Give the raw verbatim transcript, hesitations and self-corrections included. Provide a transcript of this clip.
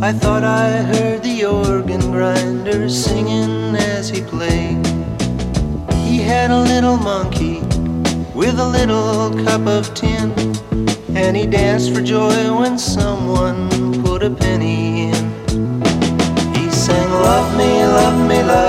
I thought I heard the organ grinder singing as he played. He had a little monkey with a little cup of tin, and he danced for joy when someone put a penny in. He sang, love me, love me, love